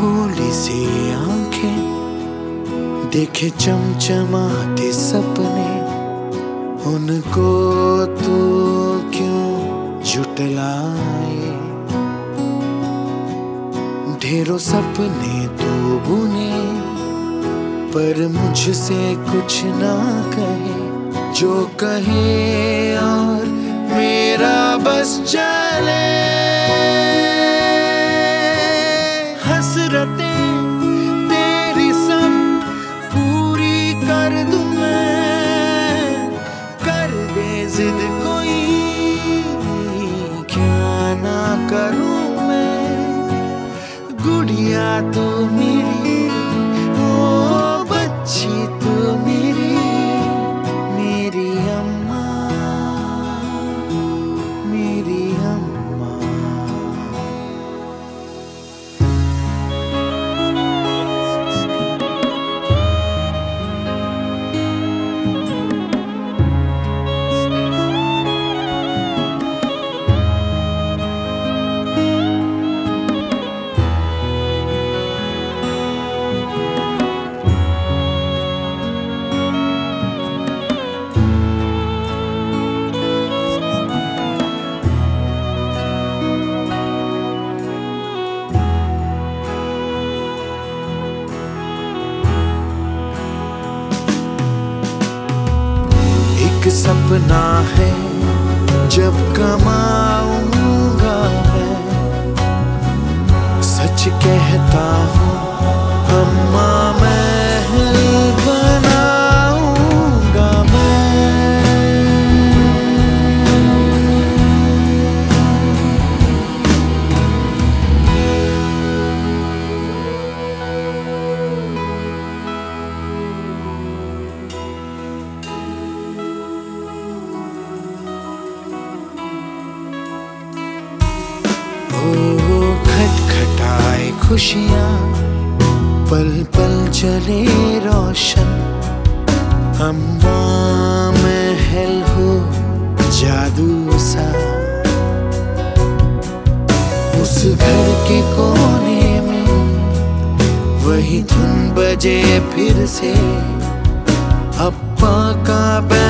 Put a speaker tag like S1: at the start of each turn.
S1: भोली सी आंखें देखे चमचमाते सपने, उनको तू क्यों जुटलाए। ढेरों सपने तू बुने पर मुझसे कुछ ना कहे, जो कहे और मेरा बस चले। हसरतें तेरी सब पूरी कर दूं मैं, कर दे जिद कोई क्या ना करूं मैं। गुड़िया तू मेरी, ओ बच्ची तू मेरी, मेरी अम्मा, मेरी अम्मा। एक सपना है जब कमाऊंगा मैं, सच कहता हूँ अम्मा महल बनाऊंगा मैं। खटखटाए खुशियाँ, पल पल चले रोशन, अम्मा महल हो जादू सा। उस घर के कोने में वही धुन बजे फिर से, अप्पा का